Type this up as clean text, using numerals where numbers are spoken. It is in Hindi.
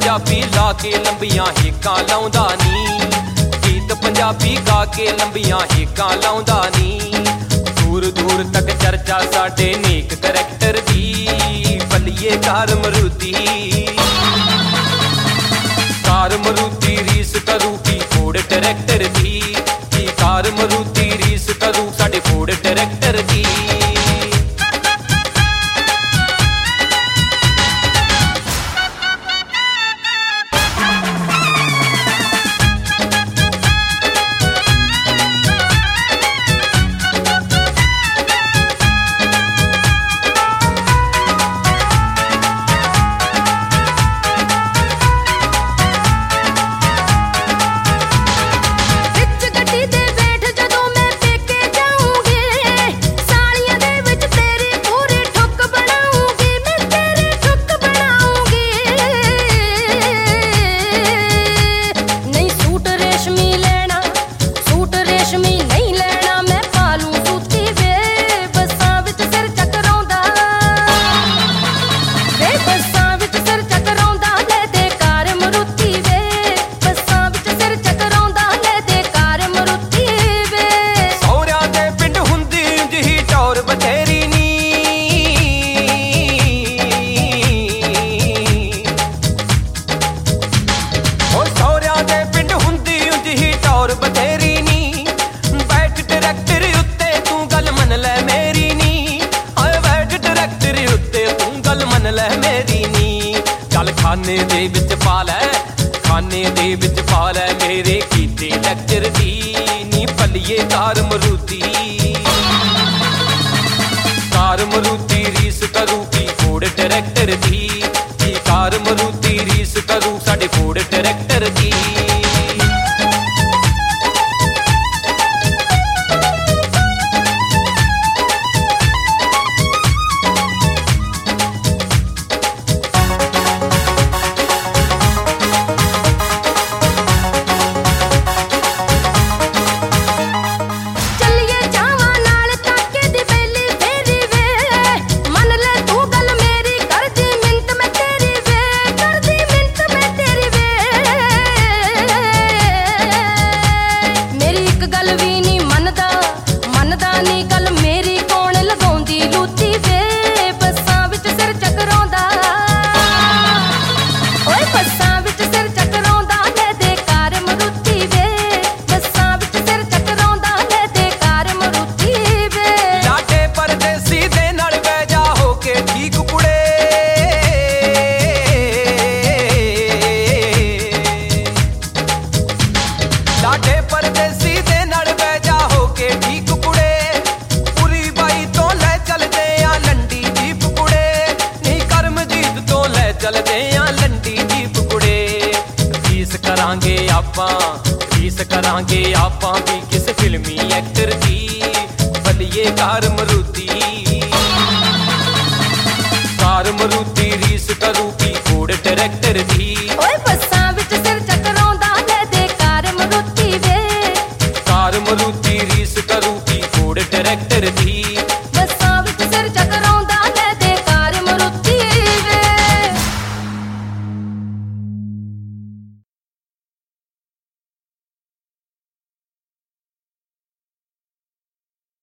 पंजाबी ला के लंबियां हिक्कां लाउंदा नी, गीत पंजाबी गा के लंबियां हिक्कां लाउंदा नी। दूर दूर तक चर्चा साडे नेक करैक्टर दी, बल्लिए कार मरूदी रीस करू की फोड़ डायरैक्टर दी, की कार मरूदी रीस करू साडे फोड़ डायरैक्टर दी। खाने दे विच पा लै, खाने दे विच पा लै मेरे कीते लैक्चर दी नी, भल्लिए कार मरूदी रीस करू की फोड़ डायरैक्टर दी, की कार मरूदी रीस करू साडे फोड़ डायरैक्टर दी। रीस करांगे आपां भी किस फिल्मी एक्टर दी, बल्लिए कार मरूदी रीस करू की फोड़ डायरैक्टर दी।